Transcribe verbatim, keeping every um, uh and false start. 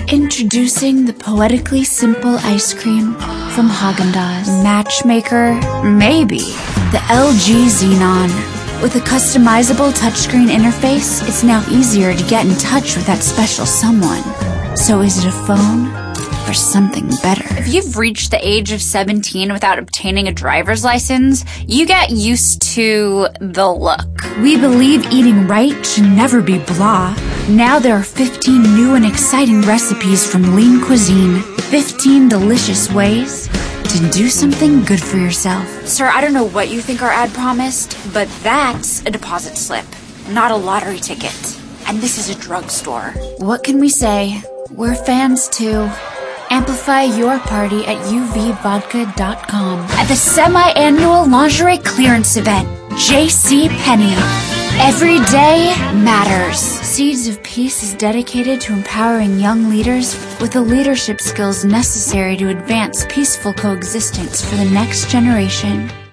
Introducing the poetically simple ice cream from Haagen-Dazs. Matchmaker? Maybe. The L G Xenon. With a customizable touchscreen interface, it's now easier to get in touch with that special someone. So is it a phone or something better? If you've reached the age of seventeen without obtaining a driver's license, you get used to the look. We believe eating right should never be blah. Now there are fifteen new and exciting recipes from Lean Cuisine. fifteen delicious ways to do something good for yourself. Sir, I don't know what you think our ad promised, but that's a deposit slip, not a lottery ticket. And this is a drugstore. What can we say? We're fans too. Amplify your party at U V vodka dot com. At the semi-annual lingerie clearance event, JCPenney. Every day matters. Seeds of Peace is dedicated to empowering young leaders with the leadership skills necessary to advance peaceful coexistence for the next generation.